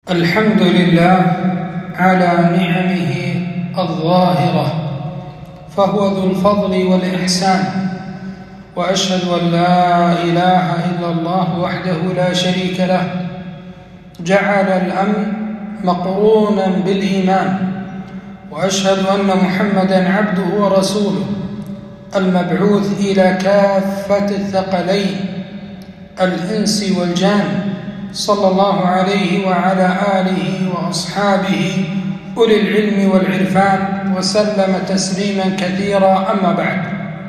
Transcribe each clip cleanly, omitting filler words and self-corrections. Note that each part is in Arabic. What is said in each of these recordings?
الحمد لله على نعمه الظاهرة، فهو ذو الفضل والإحسان، وأشهد أن لا إله إلا الله وحده لا شريك له، جعل الأمن مقرونا بالإيمان، وأشهد أن محمدًا عبده ورسوله المبعوث إلى كافة الثقلين الإنس والجان، صلى الله عليه وعلى آله وأصحابه أولي العلم والعرفان، وسلم تسليما كثيرا. أما بعد،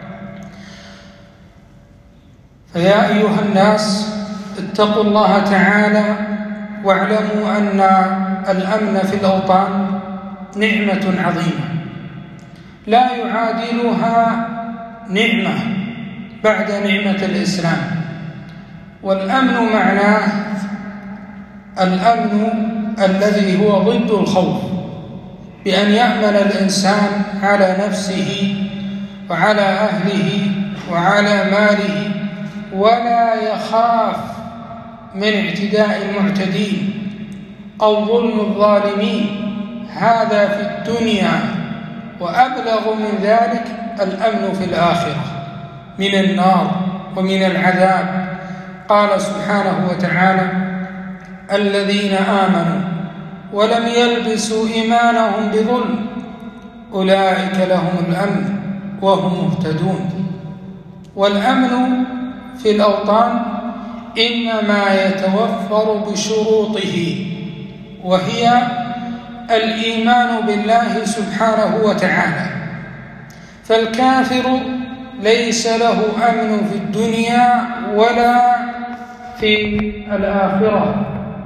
فيا أيها الناس اتقوا الله تعالى واعلموا أن الأمن في الأوطان نعمة عظيمة لا يعادلها نعمة بعد نعمة الإسلام. والأمن معناه الأمن الذي هو ضد الخوف، بأن يأمن الإنسان على نفسه وعلى أهله وعلى ماله، ولا يخاف من اعتداء المعتدين أو ظلم الظالمين. هذا في الدنيا، وأبلغ من ذلك الأمن في الآخرة من النار ومن العذاب. قال سبحانه وتعالى: الذين آمنوا ولم يلبسوا إيمانهم بظلم أولئك لهم الأمن وهم مهتدون. والأمن في الأوطان إنما يتوفر بشروطه، وهي الإيمان بالله سبحانه وتعالى. فالكافر ليس له أمن في الدنيا ولا في الآخرة.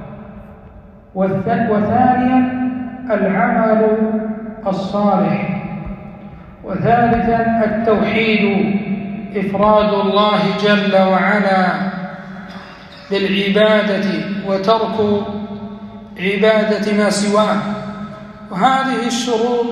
وثانيا العمل الصالح. وثالثا التوحيد، إفراد الله جل وعلا بالعبادة وترك عبادة ما سواه. وهذه الشروط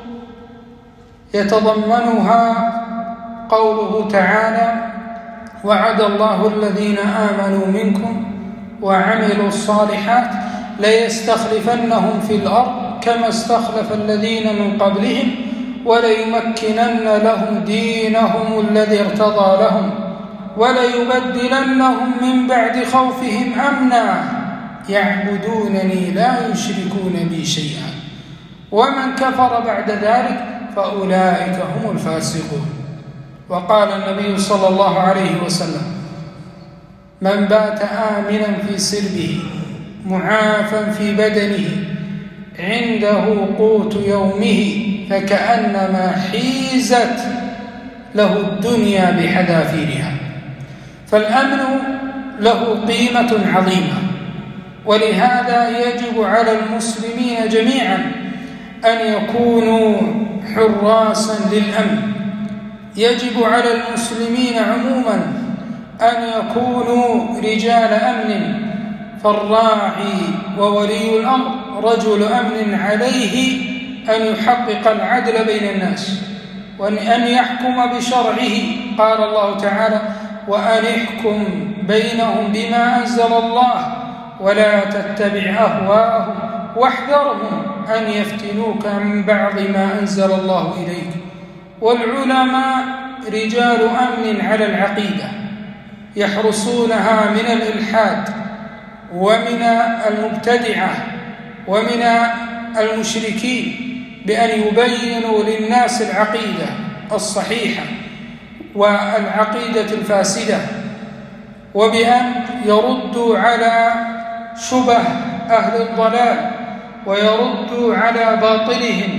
يتضمنها قوله تعالى: وعد الله الذين آمنوا منكم وعملوا الصالحات ليستخلفنهم في الأرض كما استخلف الذين من قبلهم وليمكنن لهم دينهم الذي ارتضى لهم وليبدلنهم من بعد خوفهم أمنا يعبدونني لا يشركون بي شيئا ومن كفر بعد ذلك فأولئك هم الفاسقون. وقال النبي صلى الله عليه وسلم: من بات آمنا في سربه معافا في بدنه عنده قوت يومه فكأنما حيزت له الدنيا بحذافيرها. فالأمن له قيمة عظيمة، ولهذا يجب على المسلمين جميعا أن يكونوا حراسا للأمن. يجب على المسلمين عموما أن يكونوا رجال أمن، فالراعي وولي الأمر رجل أمن، عليه أن يحقق العدل بين الناس وأن يحكم بشرعه. قال الله تعالى: وأن احكم بينهم بما أنزل الله ولا تتبع أهواءهم واحذرهم أن يفتنوك عن بعض ما أنزل الله إليك. والعلماء رجال أمن على العقيدة، يحرسونها من الإلحاد ومن المبتدعة ومن المشركين، بأن يبينوا للناس العقيدة الصحيحة والعقيدة الفاسدة، وبأن يردوا على شبه أهل الضلال ويردوا على باطلهم،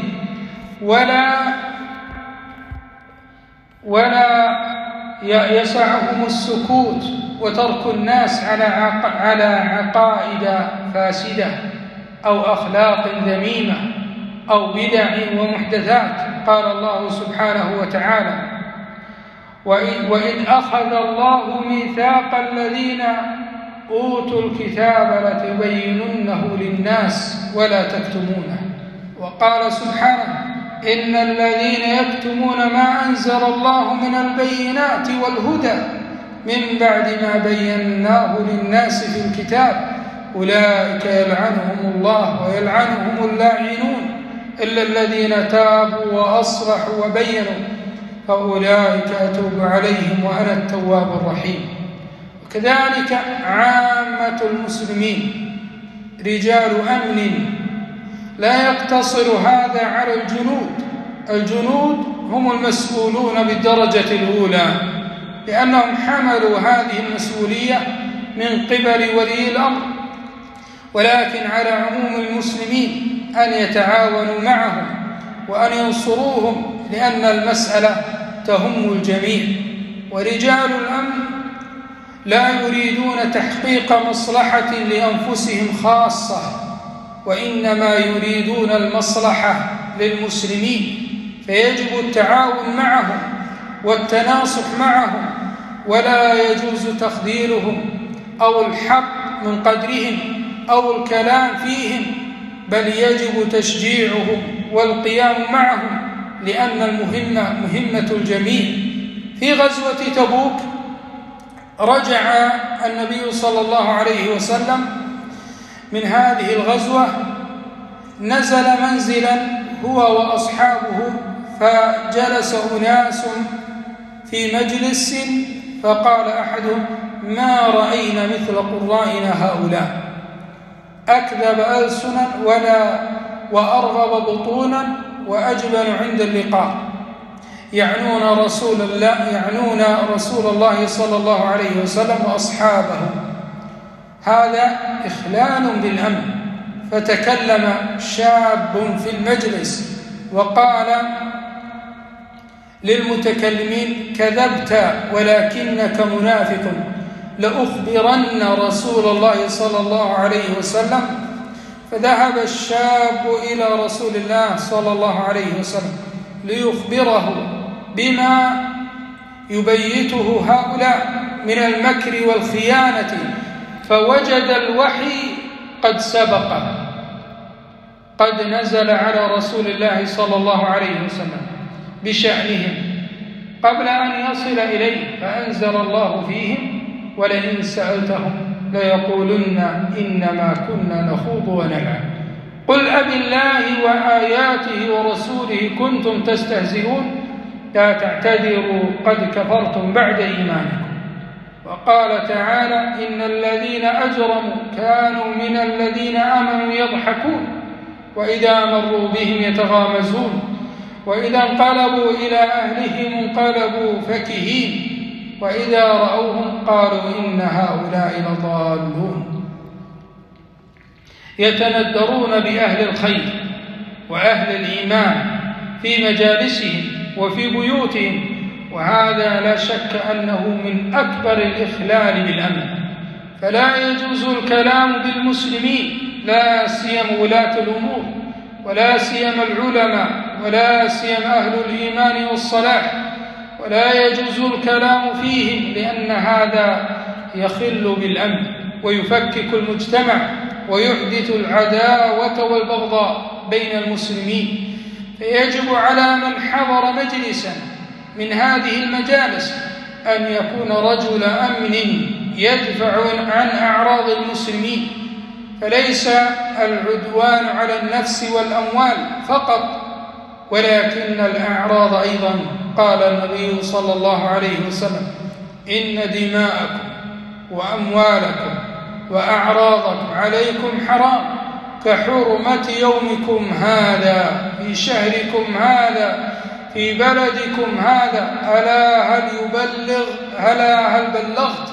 ولا يسعهم السكوت وترك الناس على عقائد فاسدة أو أخلاق ذميمة أو بدع ومحدثات. قال الله سبحانه وتعالى: وإذ أخذ الله ميثاق الذين أوتوا الكتاب لتبيننه للناس ولا تكتمونه. وقال سبحانه: إن الذين يكتمون ما أنزل الله من البينات والهدى من بعد ما بيناه للناس في الكتاب أولئك يلعنهم الله ويلعنهم اللاعنون إلا الذين تابوا وأصلحوا وبينوا فأولئك أتوب عليهم وأنا التواب الرحيم. وكذلك عامة المسلمين رجال أمن، لا يقتصر هذا على الجنود. الجنود هم المسؤولون بالدرجة الأولى لأنهم حملوا هذه المسؤولية من قبل ولي الأمر، ولكن على عموم المسلمين أن يتعاونوا معهم وأن ينصروهم لأن المسألة تهم الجميع. ورجال الأمن لا يريدون تحقيق مصلحة لأنفسهم خاصة، وإنما يريدون المصلحة للمسلمين، فيجب التعاون معهم والتناصح معهم، ولا يجوز تخذيلهم أو الحق من قدرهم أو الكلام فيهم، بل يجب تشجيعهم والقيام معهم لأن المهمة مهمة الجميع. في غزوة تبوك رجع النبي صلى الله عليه وسلم من هذه الغزوة، نزل منزلا هو وأصحابه، فجلس أناس في مجلس فقال أحدهم: ما رأينا مثل قرائنا هؤلاء، أكذب ألسنا وأرغب بطونا وأجبن عند اللقاء، يعنون رسول الله صلى الله عليه وسلم وأصحابه. هذا إخلال بالأمن. فتكلم شاب في المجلس وقال للمتكلمين: كذبت ولكنك منافق، لأخبرن رسول الله صلى الله عليه وسلم. فذهب الشاب إلى رسول الله صلى الله عليه وسلم ليخبره بما يبيته هؤلاء من المكر والخيانة، فوجد الوحي قد سبقه، قد نزل على رسول الله صلى الله عليه وسلم بشأنهم قبل أن يصل إليه، فأنزل الله فيهم: ولئن سألتهم ليقولن إنما كنا نخوض ونلعب قل أبالله وآياته ورسوله كنتم تستهزئون لا تعتذروا قد كفرتم بعد إيمانكم. وقال تعالى: إن الذين أجرموا كانوا من الذين آمنوا يضحكون وإذا مروا بهم يتغامزون وإذا انقلبوا إلى أهلهم انقلبوا فكهين وإذا رأوهم قالوا إن هؤلاء لضالون. يتندرون بأهل الخير وأهل الإيمان في مجالسهم وفي بيوتهم، وهذا لا شك أنه من أكبر الإخلال بالأمن. فلا يجوز الكلام بالمسلمين، لا سيما ولاة الأمور، ولا سيما العلماء، ولا سيما أهل الإيمان والصلاح، ولا يجوز الكلام فيهم، لأن هذا يخل بالأمن ويفكك المجتمع ويحدث العداوة والبغضاء بين المسلمين. فيجب على من حضر مجلسا من هذه المجالس أن يكون رجل أمن يدفع عن أعراض المسلمين، فليس العدوان على النفس والأموال فقط، ولكن الأعراض أيضا. قال النبي صلى الله عليه وسلم: إن دماءكم وأموالكم وأعراضكم عليكم حرام كحرمة يومكم هذا في شهركم هذا في بلدكم هذا، هل بلغت؟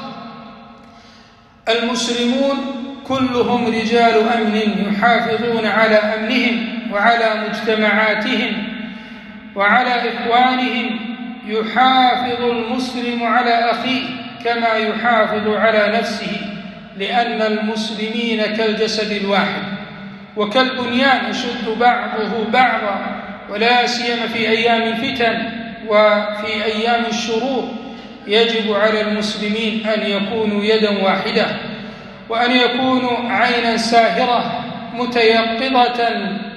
المسلمون كلهم رجال أمن يحافظون على أمنهم وعلى مجتمعاتهم وعلى إخوانهم. يحافظ المسلم على أخيه كما يحافظ على نفسه، لأن المسلمين كالجسد الواحد وكالبنيان يشد بعضه بعضا، ولا سيما في أيام الفتن وفي أيام الشرور. يجب على المسلمين أن يكونوا يدا واحدة، وأن يكونوا عينا ساهرة متيقظة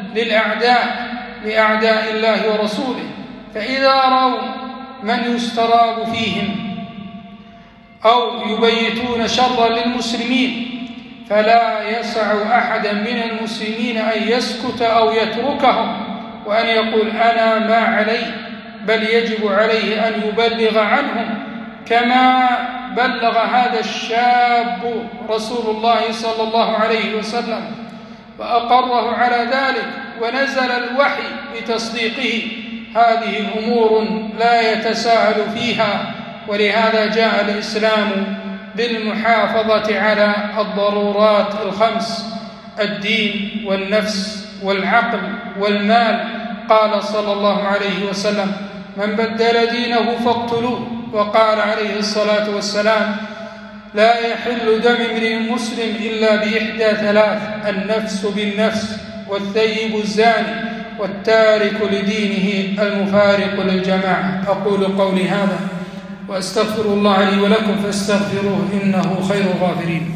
لأعداء الله ورسوله. فإذا رأوا من يستراب فيهم أو يبيتون شرا للمسلمين فلا يسع أحدا من المسلمين أن يسكت أو يتركهم وأن يقول أنا ما علي، بل يجب عليه أن يبلغ عنهم كما بلغ هذا الشاب رسول الله صلى الله عليه وسلم وأقره على ذلك، ونزل الوحي بتصديقه. هذه أمور لا يتساهل فيها، ولهذا جاء الإسلام بالمحافظة على الضرورات الخمس: الدين والنفس والعقل والمال. قال صلى الله عليه وسلم: من بدل دينه فاقتلوه. وقال عليه الصلاة والسلام: لا يحل دم امرئ مسلم إلا بإحدى ثلاث: النفس بالنفس، والثيب الزاني، والتارك لدينه المفارق للجماعة. أقول قولي هذا وأستغفر الله لي ولكم فاستغفروه إنه خير الغافرين.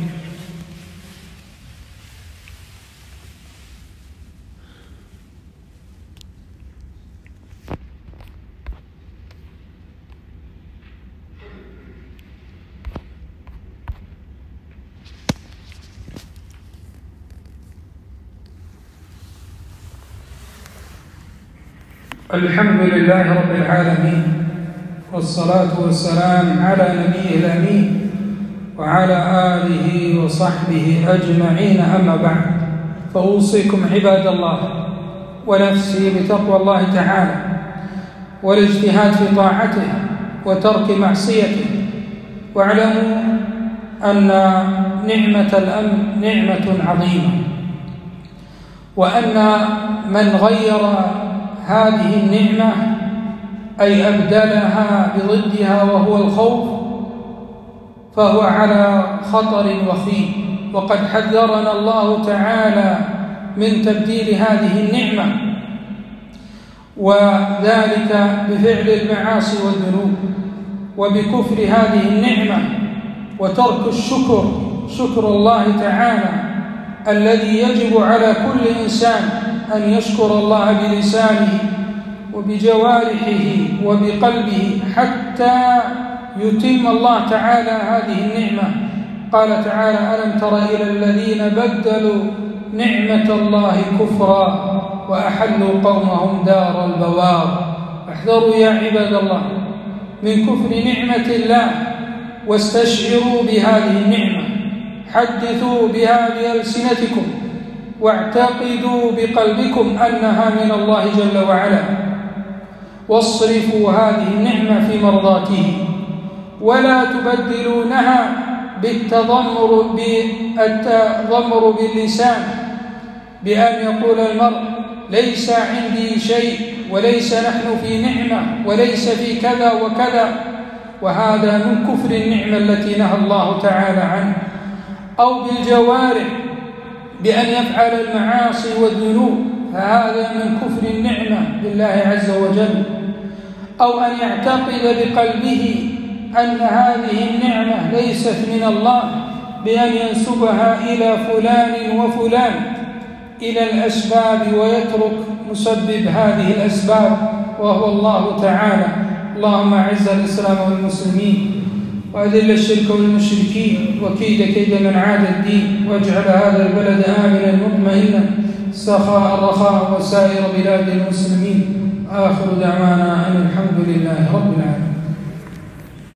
الحمد لله رب العالمين، والصلاة والسلام على نبيه الأمين وعلى آله وصحبه أجمعين. أما بعد، فأوصيكم عباد الله ونفسي بتقوى الله تعالى والاجتهاد في طاعته وترك معصيته. واعلموا أن نعمة الأمن نعمة عظيمة، وأن من غير هذه النعمة أي أبدلها بضدها وهو الخوف فهو على خطر وخيم. وقد حذرنا الله تعالى من تبديل هذه النعمة، وذلك بفعل المعاصي والذنوب وبكفر هذه النعمة وترك الشكر، شكر الله تعالى الذي يجب على كل إنسان أن يشكر الله بلسانه وبجوارحه وبقلبه حتى يتم الله تعالى هذه النعمة. قال تعالى: ألم تر إلى الذين بدلوا نعمة الله كفرا وأحلوا قومهم دار البوار. احذروا يا عباد الله من كفر نعمة الله، واستشعروا بهذه النعمة، حدثوا بها بألسنتكم، واعتقدوا بقلبكم أنها من الله جل وعلا، واصرفوا هذه النعمة في مرضاته، ولا تبدلونها بالتضمر باللسان، بأن يقول المرء ليس عندي شيء، وليس نحن في نعمة، وليس في كذا وكذا، وهذا من كفر النعمة التي نهى الله تعالى عنه. أو بالجوارح بأن يفعل المعاصي والذنوب، فهذا من كفر النعمة بالله عز وجل. أو أن يعتقد بقلبه أن هذه النعمة ليست من الله بأن ينسبها إلى فلان وفلان، إلى الأسباب، ويترك مسبب هذه الأسباب وهو الله تعالى. اللهم أعز الإسلام والمسلمين، وأذل الشرك والمشركين، وكيد كيد من عاد الدين، واجعل هذا البلد آمنا مطمئنا سخاء رخاء وسائر بلاد المسلمين. آخر دعوانا أن الحمد لله رب العالمين.